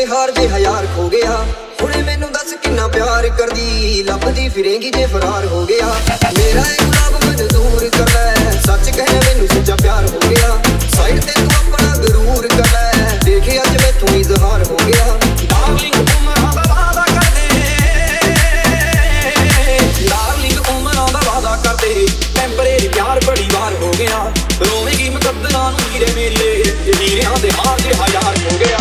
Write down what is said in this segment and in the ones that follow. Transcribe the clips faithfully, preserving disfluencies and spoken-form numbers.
ਤੇ ਹਾਰ ਜੇ ਹਜ਼ਾਰ ਖੋ ਗਿਆ। ਹੁਣੇ ਮੈਨੂੰ ਦੱਸ ਕਿੰਨਾ ਪਿਆਰ ਕਰਦੀ, ਲੱਭਦੀ ਫਿਰੇਂਗੀ ਜੇ ਫਰਾਰ ਹੋ ਗਿਆ। ਮੇਰਾ ਇਹ ਗੁਲਾਬ ਮਨਜ਼ੂਰ ਕਰ ਲੈ, ਸੱਚ ਕਹਿ ਮੈਨੂੰ ਸੱਚਾ ਪਿਆਰ ਹੋ ਗਿਆ। ਸਾਈਡ ਤੇ ਤੂੰ ਆਪਣਾ ਗਰੂਰ ਕਰ ਲੈ, ਦੇਖੇ ਅੱਜ ਮੈਥੋਂ ਇਜ਼ਹਾਰ ਹੋ ਗਿਆ। ਡਾਰਲਿੰਗ ਉਮਰਾਂ ਦਾ ਵਾਦਾ ਕਰਦੇ, ਡਾਰਲਿੰਗ ਉਮਰਾਂ ਦਾ ਵਾਦਾ ਕਰਦੇ, ਟੈਂਪਰੇਰੀ ਪਿਆਰ ਬੜੀ ਵਾਰ ਹੋ ਗਿਆ। ਰੋਵੇਂਗੀ ਮੁਕੱਦਰਾਂ ਨੂੰ ਹੀਰੇ ਮੇਰੀਏ, ਹੀਰਿਆਂ ਦੇ ਹਾਰ ਜੇ ਹਜ਼ਾਰ ਹੋ ਗਿਆ।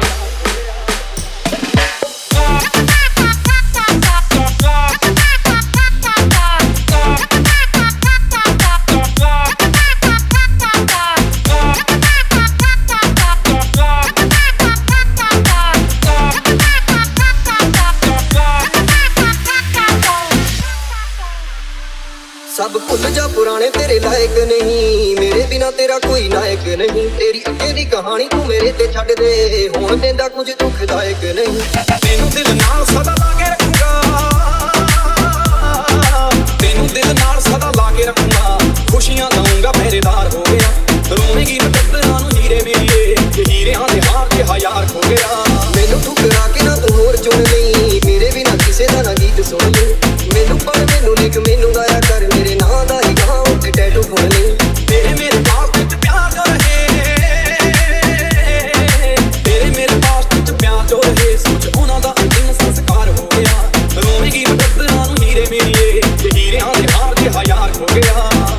सब भुल जा पुराने तेरे लायक नहीं, मेरे बिना तेरा कोई नायक नहीं। तेरी अगे दी कहानी तू मेरे ते छड्ड दे, हुण देंदा कुछ दुखदायक नहीं। तेनू दिल नाल सदा ला के रखूंगा, तेनू दिल नाल सदा ला के रखूंगा। खुशियां दूंगा पहरेदार हो गया। रोवेंगी मुकद्दरां नूं हीरे मेरिए, हीरियां दे हार जे हज़ार खो गया। मैनू ठुकरा के ना तू होर चुन लई, मेरे बिना किसे दा ना गीत सुन लई। मैनू पढ़ मैनू लिख मैनू गाया कर, मेरे नां दा ही गां उत्ते टैटू खोल ले। तेरे मेरे पास विच प्यार जो रहे, तेरे मेरे पास विच प्यार जो रहे। सोच उन्हां दा अंतिम संस्कार हो गया। रोवेंगी मुकद्दरां नूं हीरे मेरिए, हीरियां दे हार जे हज़ार हो गया।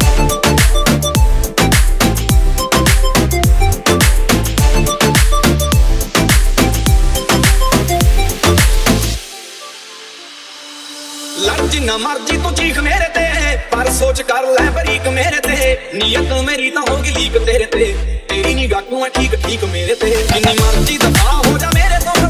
लड़ जिन्ना मर्जी तू चीख मेरे ते, पर सोच कर लै बरीक मेरे ते। नीयत मेरी तां होगी लीक तेरे ते, तेरी निगाह क्यों है ठीक ठीक मेरे ते। जिन्नी मर्जी दफा हो जा मेरे तो,